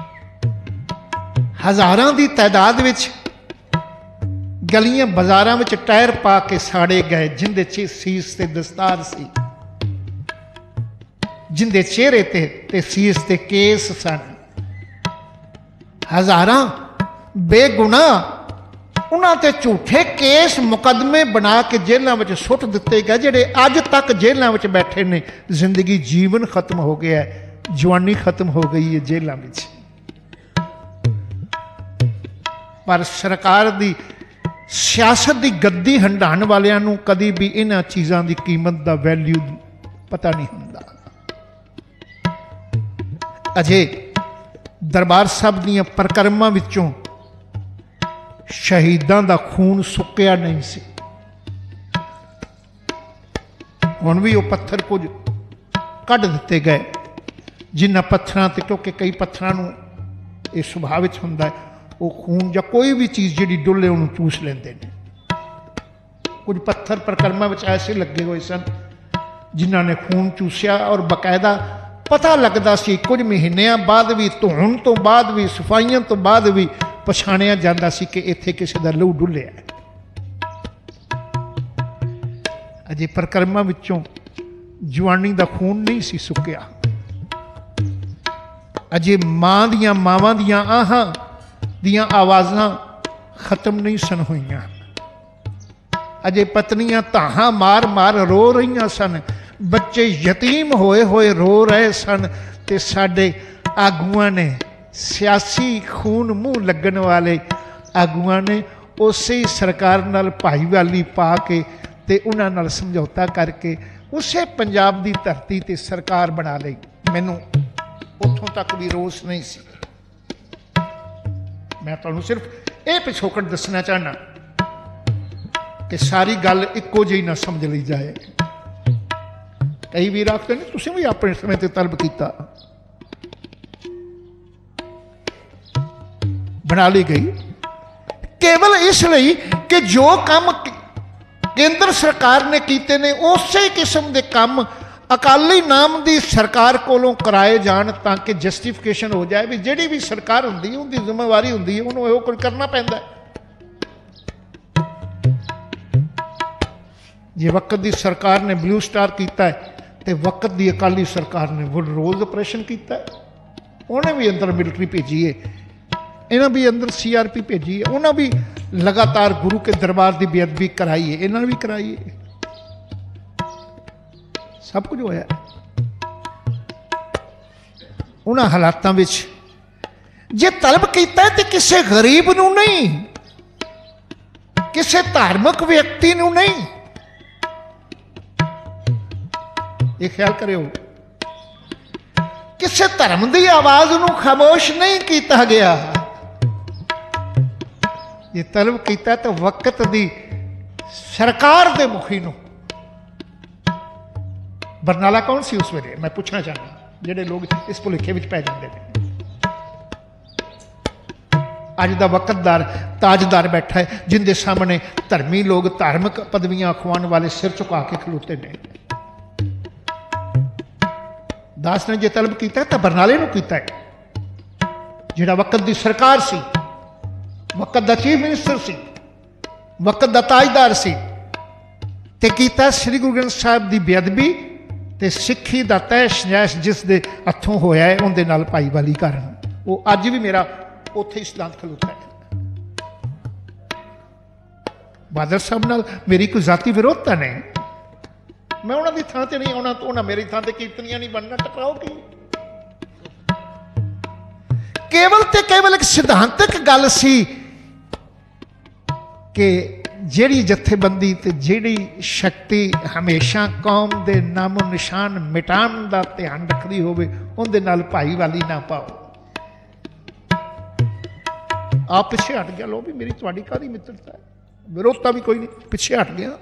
ਹਜ਼ਾਰਾਂ ਦੀ ਤਾਦਾਦ ਵਿੱਚ ਗਲੀਆਂ ਬਾਜ਼ਾਰਾਂ ਵਿੱਚ ਟਾਇਰ ਪਾ ਕੇ ਸਾੜੇ ਗਏ, ਜਿੰਦੇ 'ਚ ਸੀਸ ਤੇ ਦਸਤਾਰ ਸੀ, ਜਿੰਦੇ ਚਿਹਰੇ ਤੇ ਸੀਸ ਤੇ ਕੇਸ ਸਨ। ਹਜ਼ਾਰਾਂ ਬੇਗੁਨਾਹ ਉਹਨਾਂ ਤੇ ਝੂਠੇ ਕੇਸ ਮੁਕੱਦਮੇ ਬਣਾ ਕੇ ਜੇਲ੍ਹਾਂ ਵਿੱਚ ਸੁੱਟ ਦਿੱਤੇ ਗਏ, ਜਿਹੜੇ ਅੱਜ ਤੱਕ ਜੇਲ੍ਹਾਂ ਵਿੱਚ ਬੈਠੇ ਨੇ। ਜ਼ਿੰਦਗੀ ਜੀਵਨ ਖਤਮ ਹੋ ਗਿਆ, ਜਵਾਨੀ ਖਤਮ ਹੋ ਗਈ ਹੈ ਜੇਲ੍ਹਾਂ ਵਿੱਚ। ਪਰ ਸਰਕਾਰ ਦੀ ਸਿਆਸਤ ਦੀ ਗੱਦੀ ਹੰਢਾਉਣ ਵਾਲਿਆਂ ਨੂੰ ਕਦੀ ਵੀ ਇਹਨਾਂ ਚੀਜ਼ਾਂ ਦੀ ਕੀਮਤ ਦਾ ਵੈਲਿਊ ਪਤਾ ਨਹੀਂ ਹੁੰਦਾ। ਅਜੇ ਦਰਬਾਰ ਸਾਹਿਬ ਦੀਆਂ ਪਰਿਕਰਮਾਂ ਵਿੱਚੋਂ ਸ਼ਹੀਦਾਂ ਦਾ ਖੂਨ ਸੁੱਕਿਆ ਨਹੀਂ ਸੀ। ਹੁਣ ਵੀ ਉਹ ਪੱਥਰ ਕੁਝ ਕੱਢ ਦਿੱਤੇ ਗਏ, ਜਿਨ੍ਹਾਂ ਪੱਥਰਾਂ ਤੇ, ਕਿਉਂਕਿ ਕਈ ਪੱਥਰਾਂ ਨੂੰ ਇਹ ਸੁਭਾਅ ਵਿੱਚ ਹੁੰਦਾ ਹੈ, ਉਹ ਖੂਨ ਜਾਂ ਕੋਈ ਵੀ ਚੀਜ਼ ਜਿਹੜੀ ਡੁੱਲੇ ਉਹਨੂੰ ਚੂਸ ਲੈਂਦੇ ਨੇ। ਕੁਝ ਪੱਥਰ ਪਰਿਕਰਮਾ ਵਿੱਚ ਐਸੇ ਲੱਗੇ ਹੋਏ ਸਨ ਜਿਨ੍ਹਾਂ ਨੇ ਖੂਨ ਚੂਸਿਆ, ਔਰ ਬਕਾਇਦਾ ਪਤਾ ਲੱਗਦਾ ਸੀ ਕੁਝ ਮਹੀਨਿਆਂ ਬਾਅਦ ਵੀ, ਧੋਣ ਤੋਂ ਬਾਅਦ ਵੀ, ਸਫਾਈਆਂ ਤੋਂ ਬਾਅਦ ਵੀ ਪਛਾਣਿਆ ਜਾਂਦਾ ਸੀ ਕਿ ਇੱਥੇ ਕਿਸੇ ਦਾ ਲਹੂ ਡੁੱਲਿਆ। ਅਜੇ ਪਰਿਕਰਮਾ ਵਿੱਚੋਂ ਜਵਾਨੀ ਦਾ ਖੂਨ ਨਹੀਂ ਸੀ ਸੁੱਕਿਆ। ਅਜੇ ਮਾਵਾਂ ਦੀਆਂ ਆਹਾਂ ਦੀਆਂ ਆਵਾਜ਼ਾਂ ਖਤਮ ਨਹੀਂ ਸਨ ਹੋਈਆਂ। ਅਜੇ ਪਤਨੀਆਂ ਧਾਹਾਂ ਮਾਰ ਰੋ ਰਹੀਆਂ ਸਨ, ਬੱਚੇ ਯਤੀਮ ਹੋਏ ਰੋ ਰਹੇ ਸਨ। ਤੇ ਸਾਡੇ ਆਗੂਆਂ ਨੇ, ਸਿਆਸੀ ਖੂਨ ਮੂੰਹ ਲੱਗਣ ਵਾਲੇ ਆਗੂਆਂ ਨੇ, ਉਸੇ ਹੀ ਸਰਕਾਰ ਨਾਲ ਭਾਈਵਾਲੀ ਪਾ ਕੇ ਤੇ ਉਹਨਾਂ ਨਾਲ ਸਮਝੌਤਾ ਕਰਕੇ ਉਸੇ ਪੰਜਾਬ ਦੀ ਧਰਤੀ ਤੇ ਸਰਕਾਰ ਬਣਾ ਲਈ। ਮੈਨੂੰ ਉੱਥੋਂ ਤੱਕ ਵੀ ਰੋਸ ਨਹੀਂ ਸੀ। ਮੈਂ ਤੁਹਾਨੂੰ ਸਿਰਫ ਇਹ ਪਿਛੋਕੜ ਦੱਸਣਾ ਚਾਹੁੰਦਾ ਕਿ ਸਾਰੀ ਗੱਲ ਇੱਕੋ ਜਿਹੀ ਨਾ ਸਮਝ ਲਈ ਜਾਏ। ਕਈ ਵੀਰ ਆਖਦੇ ਨੇ ਤੁਸੀਂ ਵੀ ਆਪਣੇ ਸਮੇਂ ਤੇ ਤਲਬ ਕੀਤਾ, ਬਣਾ ਲਈ ਗਈ ਕੇਵਲ ਇਸ ਲਈ ਕਿ ਜੋ ਕੰਮ ਕੇਂਦਰ ਸਰਕਾਰ ਨੇ ਕੀਤੇ ਨੇ ਉਸੇ ਕਿਸਮ ਦੇ ਕੰਮ ਅਕਾਲੀ ਨਾਮ ਦੀ ਸਰਕਾਰ ਕੋਲੋਂ ਕਰਾਏ ਜਾਣ, ਤਾਂ ਕਿ ਜਸਟੀਫਿਕੇਸ਼ਨ ਹੋ ਜਾਏ ਵੀ ਜਿਹੜੀ ਵੀ ਸਰਕਾਰ ਹੁੰਦੀ ਉਹਦੀ ਜ਼ਿੰਮੇਵਾਰੀ ਹੁੰਦੀ ਹੈ, ਉਹਨੂੰ ਇਹੋ ਕੁਝ ਕਰਨਾ ਪੈਂਦਾ। ਜੇ ਵਕਤ ਦੀ ਸਰਕਾਰ ਨੇ ਬਲੂ ਸਟਾਰ ਕੀਤਾ ਹੈ ਤੇ ਵਕਤ ਦੀ ਅਕਾਲੀ ਸਰਕਾਰ ਨੇ ਰੋਜ਼ ਆਪਰੇਸ਼ਨ ਕੀਤਾ, ਉਹਨੇ ਵੀ ਅੰਦਰ ਮਿਲਟਰੀ ਭੇਜੀ ਹੈ, ਇਹਨਾਂ ਵੀ ਅੰਦਰ CRP ਭੇਜੀ ਹੈ, ਉਹਨਾਂ ਵੀ ਲਗਾਤਾਰ ਗੁਰੂ ਕੇ ਦਰਬਾਰ ਦੀ ਬੇਅਦਬੀ ਕਰਾਈ ਹੈ, ਇਹਨਾਂ ਨੇ ਵੀ ਕਰਾਈ ਹੈ। सब कुछ होया। उन्हां हालातां विच जे तलब कीता ते किसी गरीब नूं नहीं, किसी धार्मिक व्यक्ति नूं नहीं, ये ख्याल करियो, किसी धर्म की आवाज नूं खामोश नहीं किया गया। ये तलब किया तो वक्त दी सरकार दे मुखी नूं। बरनाला कौन सी उस वेले, मैं पूछना चाहना, जिहड़े लोग इस भुलेखे विच पै जांदे ने। अज दा वकतदार ताजदार बैठा है, जिंदे सामने धर्मी लोग धार्मिक पदवियां अखवाण वाले सिर झुका के खलोते ने। दास ने जो तलब किया तो बरनाले नूं कीता है, जिहड़ा वक्त दी सरकार सी, वक्त दा चीफ मिनिस्टर सी, वक्त दा ताजदार सी, ते कीता श्री गुरु ग्रंथ साहिब दी बेअदबी ते सिੱਖੀ दा तैश नैश जिस दे हत्थों होया है, उहदे नाल भाईवाली करन। वो अज भी मेरा उत्थे ही सिद्धांत खलोता है। बादल साहब नाल मेरी कोई जाती विरोधता नहीं, मैं उन्हां दी थां ते नहीं आउणा, तो उन्हां मेरी थां ते कीर्तनियां नहीं बनना, टकराओगी। केवल ते केवल एक सिद्धांतक गल सी कि जिहड़ी जथेबंदी ते जिहड़ी शक्ति हमेशा कौम दे नामो निशान मिटाण दा ध्यान रखदी होवे, उहदे नाल भाईवाली ना पाओ। आप पिछे हट गया, लो भी मेरी तुहाडी काहदी मित्रता है, विरोधता भी कोई नहीं, पिछे हट गया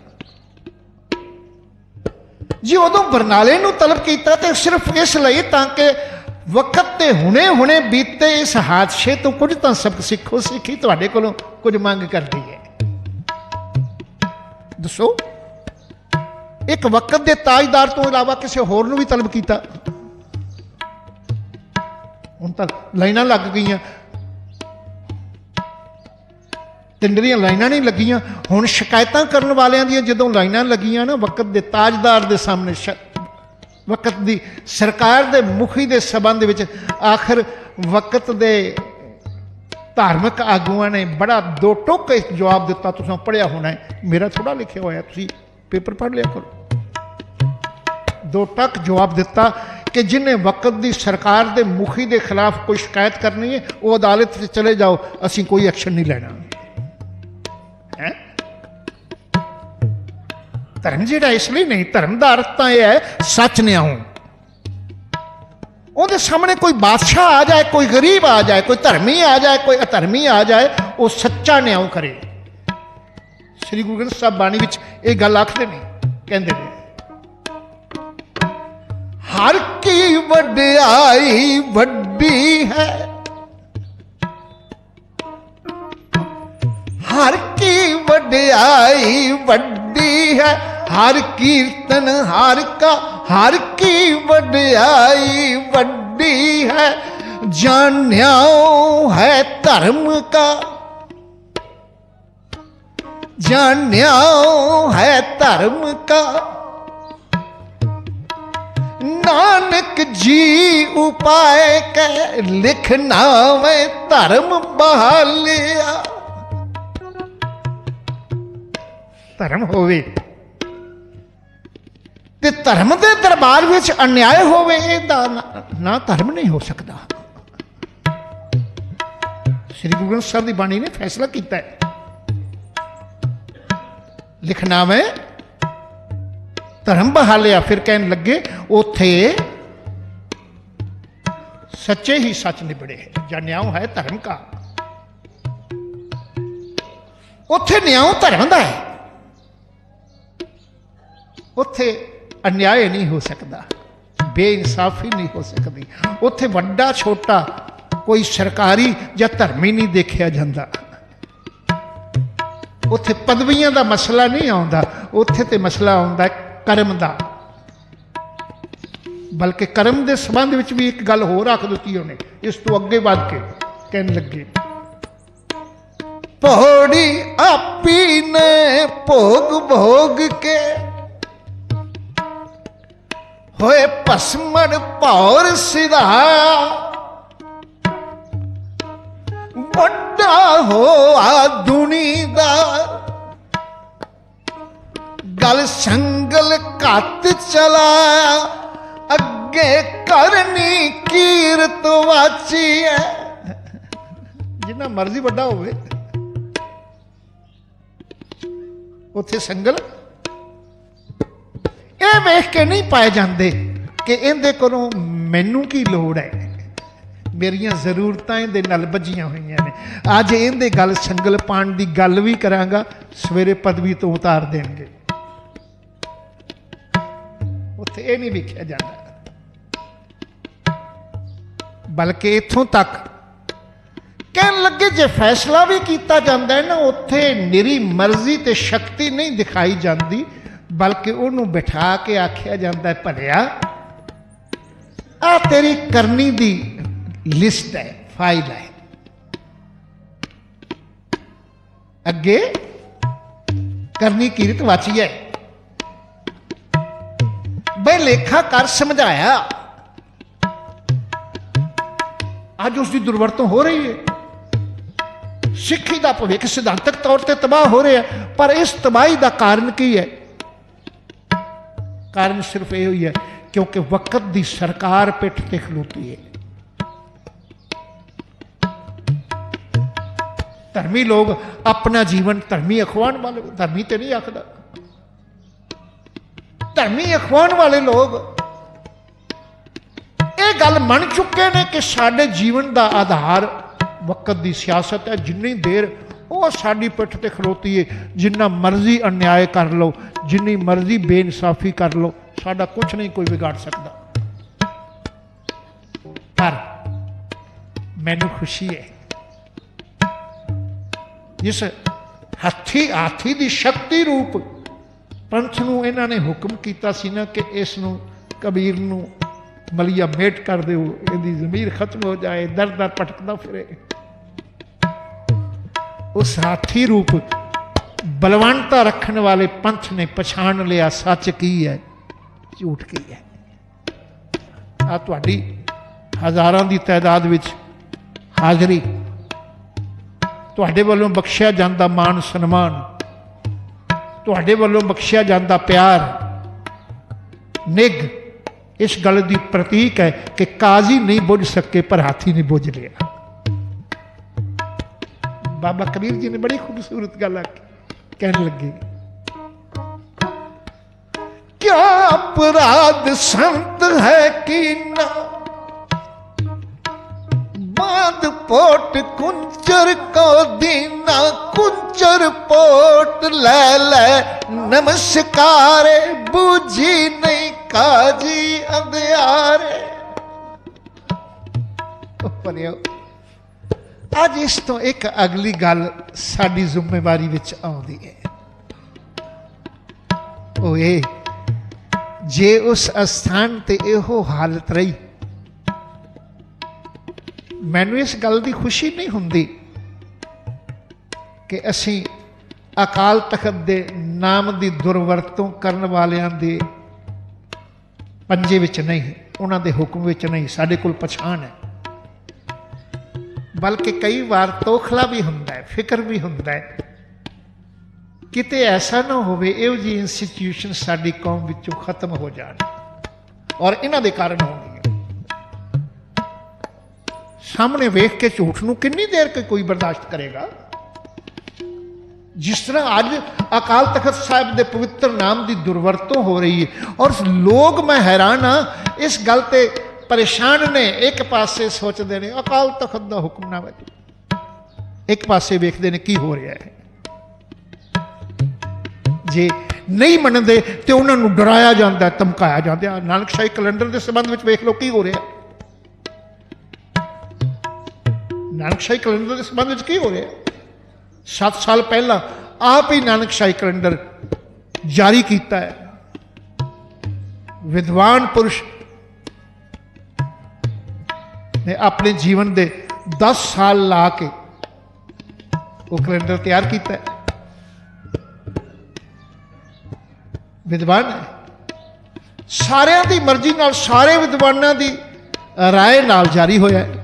जी। उदों बरनाले नूं तलब किया तो सिर्फ इसलिए ताकि वक्त ते हुणे हुणे बीते इस हादसे तो कुछ तो सबक सीखो। सिੱਖੀ तुहाडे कोलों कुछ मंग करती है, दसो। एक वक्त के ताजदार तो इलावा किसी होर नूं भी तलब किया, हुण तां लाइनां लग गई, टिंडरियां लाइनां नहीं लगियां। हुण शिकायतां करन वालियां दियां जदों लाइनां लगियां ना, वक्त के ताजदार दे सामने, वक्त दी सरकार दे मुखी दे संबंध विच, आखिर वक्त दे धार्मिक आगुआं ने बड़ा दो टोक जवाब दिता। तुसीं पढ़िया होना है, मेरा थोड़ा लिखिया होया, तुसीं पेपर पढ़ लिया करो। दो टक जवाब दिता कि जिन्हें वक्त की सरकार के मुखी के खिलाफ कोई शिकायत करनी है, वो अदालत से चले जाओ, असीं कोई एक्शन नहीं लेना है। धर्म जिहड़ा इसलिए नहीं, धर्म का अर्थ तो यह है सच न्याऊ। उहदे सामने कोई बादशाह आ जाए, कोई गरीब आ जाए, कोई धर्मी आ जाए, कोई अधर्मी आ जाए, वो सच्चा न्याऊ करे। श्री गुरु ग्रंथ साहिब बाणी विच ये गल आखदे ने, कहंदे ने, हर की वड्याई वड्डी है, हर की वड्याई वड्डी है, हर कीर्तन हर का, हर की वड्याई वड्डी है, जान्याओ है धर्म का, जान्याओ है धर्म का, नानक जी उपाय के लिखना में धर्म बहालिया। धर्म होवे ते धर्म के दरबार में अन्याय होवे, ना धर्म नहीं हो सकता। श्री गुरु ग्रंथ साहिब की बाणी ने फैसला किया है, लिखना में धर्म बहालिया। फिर कहने लगे उथे सच्चे ही सच निबड़े है, या न्याय है धर्म का। उथे न्याय धर्म का है, उथे अन्याय नहीं हो सकता, बेइंसाफी नहीं हो सकती। उथे वड्डा छोटा कोई सरकारी या धर्मी नहीं देखा जाता। उथे पदवियां का मसला नहीं आता, उथे ते मसला आता कर्म का। बल्कि कर्म के संबंध में भी एक गल होर आख दी उन्हें, इस तो अगे बढ़ के कहने लगे, पौड़ी आपी ने भोग भोग के होए पसमण पौर सिधाया, बड़ा हो आ दुनी दा गल संगल घत चलाया, अगे करनी कीरत वाची है। जिन्ना मर्जी बड़ा होवे उत्थे संगल ये वेख के नहीं पाए जाते कि इहदे कोलों मैनू की लोड़ है, मेरियां जरूरतां इहदे नाल बजियां होईयां ने। अज इहदे गल संगल पाण दी गल भी करांगा, सवेरे पदवी तो उतार देणगे। उत्थे ये नहीं वेखिया जाता, बल्कि इत्थों तक कहन लगे जे फैसला भी किया जाता है ना, उत्थे निरी मर्जी ते शक्ति नहीं दिखाई जाती, बल्कि उन्होंने बिठा के आख्या जाता है भलिया आ तेरी करनी दी लिस्ट है, फाइल है, अगे करनी कीरत वाची है। बे लेखा कर समझाया, अज उसकी दुर्वरतों हो रही है। सिक्खी का भविख सिद्धांतक तौर पर तबाह हो रहा है, पर इस तबाही का कारण की है? कारण सिर्फ यह ही है क्योंकि वक्त की सरकार पिठ ते खलोती है। धर्मी लोग अपना जीवन धर्मी अखवान वाले, धर्मी तो नहीं आखदा, धर्मी अखवान वाले लोग ये गल मन चुके ने कि साडे जीवन का आधार वक्त की सियासत है। जिन्नी देर वो साडी पिठ ते खलोती है, जिन्ना मर्जी अन्याय कर लो, जिन्नी मर्जी बेइंसाफी कर लो, साडा कुछ नहीं कोई बिगाड़ सकता। पर मैनू खुशी है जिस हाथी की शक्ति रूप पंथ नूं इन्हां ने हुक्म किया सी ना कि इसनूं कबीर नूं मलिया मेट कर दो, यदि जमीर खत्म हो जाए, दर दर भटकदा फिरे। उस हाथी रूप बलवानता रखने वाले पंथ ने पछाण लिया सच की है, झूठ की है। आ तुहाडी हज़ारां दी तादाद विच हाज़री, तुहाडे वल्लों बख्शिया जांदा मान सन्मान, तुहाडे वल्लों बख्शिया जांदा प्यार निग, इस गल की प्रतीक है कि काजी नहीं बुझ सके पर हाथी ने बुझ लिया। बाबा कबीर जी ने बड़ी खूबसूरत गल कहने लगे, क्या अपराध संत है कि ना, बांध पोट कुंचर को दीना, कुंचर पोट ले ले नमस्कारे, बूझी नहीं काजी अंधियारे। अज इस तो एक अगली गल साडी जिम्मेवारी विच आउंदी है, ओ ये जे उस स्थान ते इहो हालत रही, मैनू इस गल की खुशी नहीं हुंदी कि असी अकाल तखत दे नाम की दुरवरतों करने वालियां दे पंजे विच नहीं, उन्हां दे हुक्म विच नहीं, साडे कोल पछाण है। बल्कि कई बार तोखला भी हुंदा है, फिक्र भी हुंदा है किते ऐसा ना होवे इहो जी इंस्टीट्यूशन साडी कौम विचों खत्म हो जाण, और इन्हां दे कारण होंगे। सामने वेख के झूठ नूं कितनी देर के कोई बर्दाश्त करेगा? जिस तरह अज अकाल तखत साहब के पवित्र नाम की दुर्वरतों हो रही है, और लोग, मैं हैरान हाँ इस गल ते परेशान ने। एक पासे सोचते हैं अकाल तखत का हुक्मनामा, एक पासे वेखते हैं की हो रहा है। जे नहीं मनते तो उन्होंने डराया जाता है, धमकाया जाता है। नानकशाही कैलेंडर के संबंध में वेख लो की हो रहा है, नानकशाही कैलेंडर के संबंध में की हो रहा है। 7 साल पहला आप ही नानकशाही कैलेंडर जारी किया है। विद्वान पुरुष ने अपने जीवन के 10 साल ला के वो कैलेंडर तैयार किया है। विद्वान है, सारिਆਂ ਦੀ मर्जी नाल, सारे विद्वानों की राय नाल जारी होया है।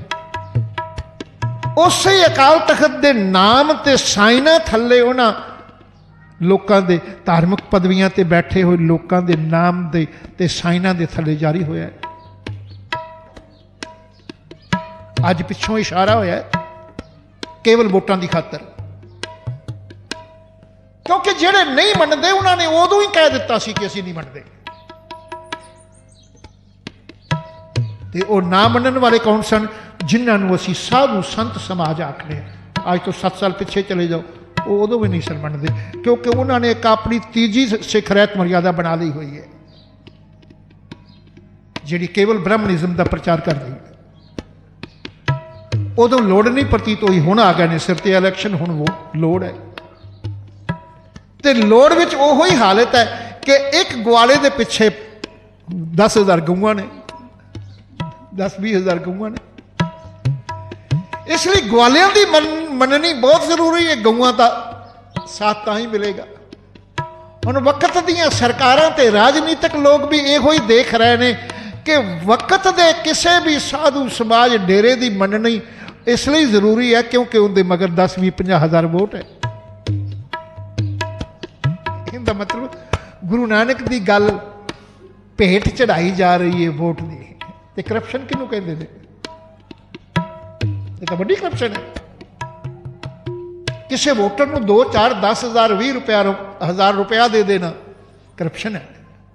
उस अकाल तखत के नाम ते साइना थले उन्हां लोगों के धार्मिक पदवियां ते बैठे हुए लोगों के नाम दे ते साइना के थले जारी होया। अज पिछों इशारा होया केवल वोटां की खातर, क्योंकि जेड़े नहीं मनते उन्होंने उदों ही कह दिता सी कि असीं नहीं मनते। ते वो ना मनन वाले कौन सन? जिन्होंने असीं साधु संत समाज आखने। अज तो 7 साल पिछे चले जाओ, वो उदों भी नहीं सन मनते, क्योंकि उन्होंने एक अपनी तीजी सिखरैत मर्यादा बना ली हुई है, जिहड़ी केवल ब्रह्मनिज्म का प्रचार कर रही है। उदों लोड़ नहीं प्रतीत हुई, हुण आ गए ने सिर ते इलैक्शन, हुण वो लोड़ है। तो लोड़ विच ओहो ही हालत है कि एक ग्वाले के पिछे 10,000 गऊआं ने, 10-20 हज़ार गऊआं ने। इसलिए ग्वालियां की मननी बहुत जरूरी है, गऊआं का साथ तां ही मिलेगा। हुण वक्त दियां सरकारां ते राजनीतिक लोग भी इहो ही देख रहे हैं कि वक्त दे किसी भी साधु समाज डेरे की मननी इसलिए जरूरी है क्योंकि उनके मगर 10-20-50 हज़ार वोट है। इहदा मतलब गुरु नानक की गल भेंट चढ़ाई जा रही है वोट की। ते करप्शन किनू कहते हैं? ये तो बड़ी करप्शन है। किसी वोटर को 2, 4, 10 हज़ार 20 हज़ार रुपया दे देना करप्शन है।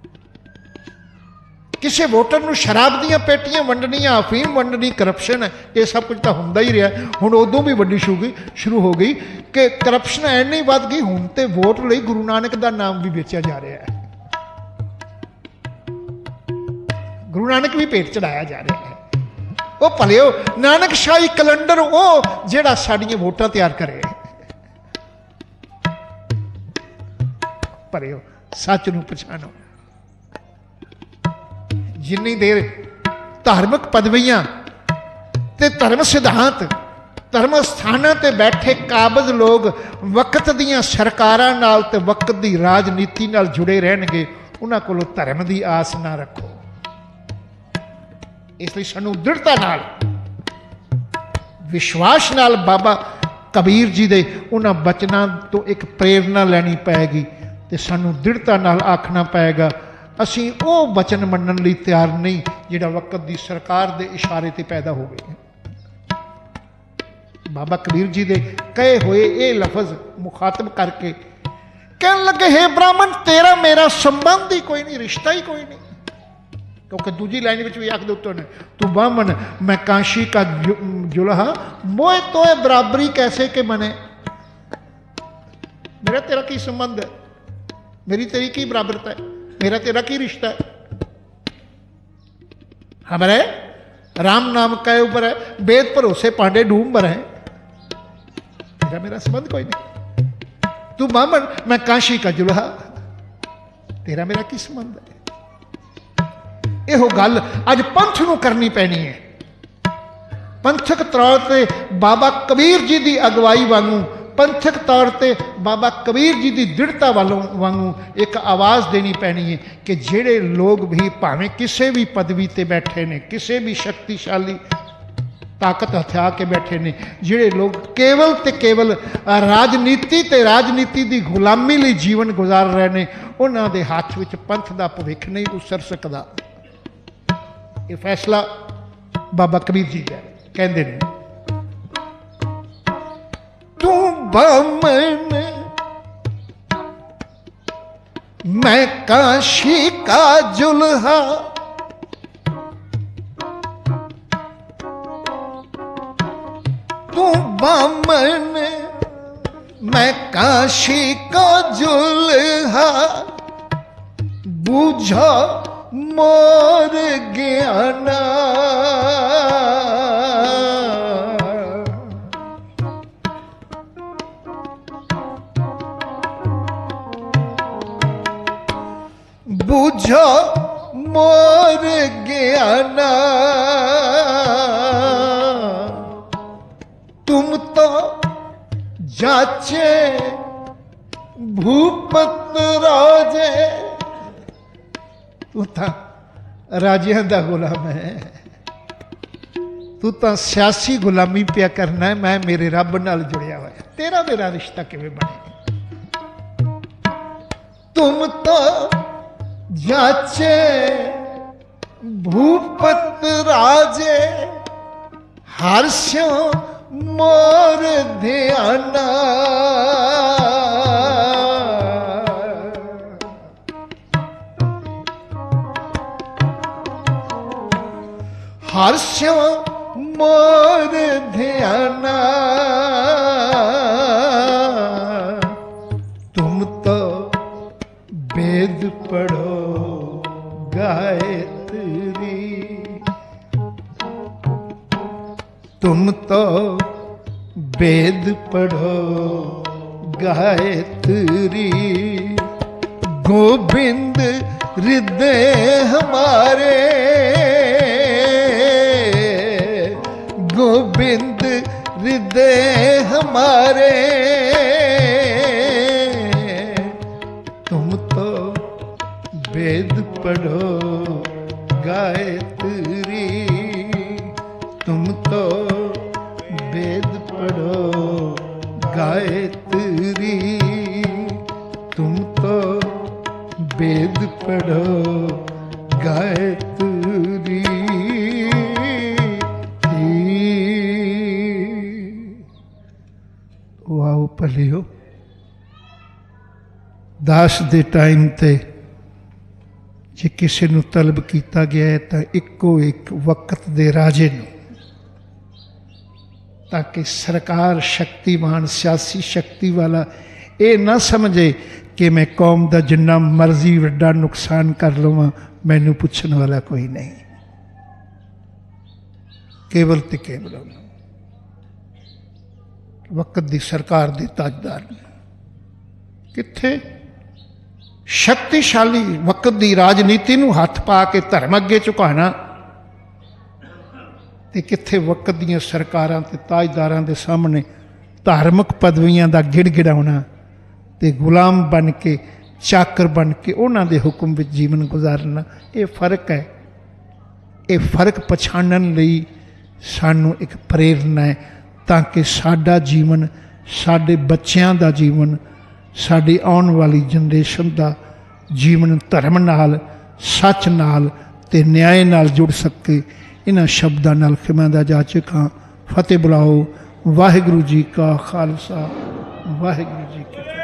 किसी वोटर को शराब दियां पेटियां वंडनियां, अफीम वंडनी करप्शन है। ये सब कुछ तो होंदा ही रहा। हुण उदों भी वड्डी शुरू हो गई कि करप्शन इन्नी वध गई, हुण ते वोट लई गुरु नानक का नाम भी बेचा जा रहा है, गुरु नानक भी भेंट चढ़ाया जा रहा है। वो भलिओ नानक शाही कैलेंडर वो जिहड़ा साडियां वोटां तैयार करे, भलिओ सच नूं पछाणो। जिन्नी देर धार्मिक पदवियां ते धर्म सिद्धांत धर्म स्थानां ते बैठे काबज लोग वक्त दियां सरकारां नाल ते वक्त दी राजनीति नाल जुड़े रहणगे, उन्हां कोलों धर्म दी आस ना रखो। इसलिए सानू दृढ़ता नाल विश्वास नाल बाबा कबीर जी दे उन्हां बचनां तो एक प्रेरणा लैनी पैगी ते सानू दृढ़ता नाल आखना पैगा असीं वो वचन मनन लई तैयार नहीं जिहड़ा वक्त दी सरकार दे इशारे ते पैदा हो गए। बाबा कबीर जी दे कहे हुए ये लफज मुखातब करके कहन लगे, हे ब्राह्मण तेरा मेरा संबंध ही कोई नहीं, रिश्ता ही कोई नहीं। क्योंकि दूजी लाइन में भी आख दो ने, तू ब्राह्मण मैं काशी का जुल्हा, मोए तो बराबरी कैसे के बने। मेरा तेरा की संबंध है, मेरी तेरी की बराबरता है, मेरा तेरा की रिश्ता है। हमारे राम नाम का ऊपर है, वेद भरोसे पांडे डूम भर है, तेरा मेरा संबंध कोई नहीं। तू ब्राह्मण मैं काशी का जुल्हा, तेरा मेरा की संबंध है। यह गल अज पंथ नूं करनी पैनी है। पंथक तौर पर बाबा कबीर जी की अगवाई वांगू, पंथक तौर पर बाबा कबीर जी की दृढ़ता वांगू एक आवाज़ देनी पैनी है कि जेड़े लोग भी भावें किसी भी पदवी ते बैठे ने, किसी भी शक्तिशाली ताकत हथिया के बैठे ने, जेड़े लोग केवल ते केवल राजनीति ते राजनीति की गुलामी लई जीवन गुजार रहे हैं, उन्हां दे हाथ विच पंथ दा भविख नहीं उसर सकदा। ये फैसला बाबा कबीर जी का कहते हैं, तू ब्राह्मण मैं काशी का जुल्हा, तू ब्राह्मण मैं काशी का जुल्हा, बूझा मोर ज्ञाना। बूझो मोर ज्ञाना, तुम तो जाचे भूपत राजे। तू तो राजियां दा गुलाम है, तू तो सियासी गुलामी पिया करना है, मैं मेरे रब नाल जुड़िया हुआ। तेरा मेरा रिश्ता किवें बने? तुम तो जाचे भूपत राजे हर्षो मोर ध्याना। हर्षो मोर ध्याना तुम तो वेद पढ़ो गायत्री। तुम तो वेद पढ़ो गायत्री। गोविंद हृदय हमारे गोविंद हृदय हमारे। तुम तो वेद पढ़ो गायत्री। तुम तो वेद पढ़ो गायत्री। तुम तो वेद पढ़ो गायत्री। वाओ भलियो दास दे टाइम ते जे किसी नूं तलब किया गया है तो इक्को एक वक्त दे राजे नूं, ताकि सरकार शक्तिमान सियासी शक्ति वाला ये ना समझे कि मैं कौम का जिन्ना मर्जी वड्डा नुकसान कर लवां मैनू पुछण वाला कोई नहीं। केवल ते केवल वक्त दी सरकार दे ताजदार किथे शक्तिशाली वक्त दी राजनीति नूं हथ पा के धर्म अगे झुकाना ते किथे वक्त दीयां सरकारां ते ताजदारां दे सामने धार्मिक पदवियां दा गिड़गिड़ाउणा ते गुलाम बन के चाकर बन के उन्हां दे हुक्म विच जीवन गुजारना। ये फर्क है। ये फर्क पछाणन लई सानू एक प्रेरणा है ताकि साडा जीवन साडे बच्चों का जीवन साडी आने वाली जनरेशन का जीवन धर्म नाल सच नाल ते न्याय नाल जुड़ सके। इन्हां शब्दां नाल खिमा दा जाचक हां। फतेह बुलाओ। वाहिगुरू जी का खालसा वाहिगुरू जी की फतेह।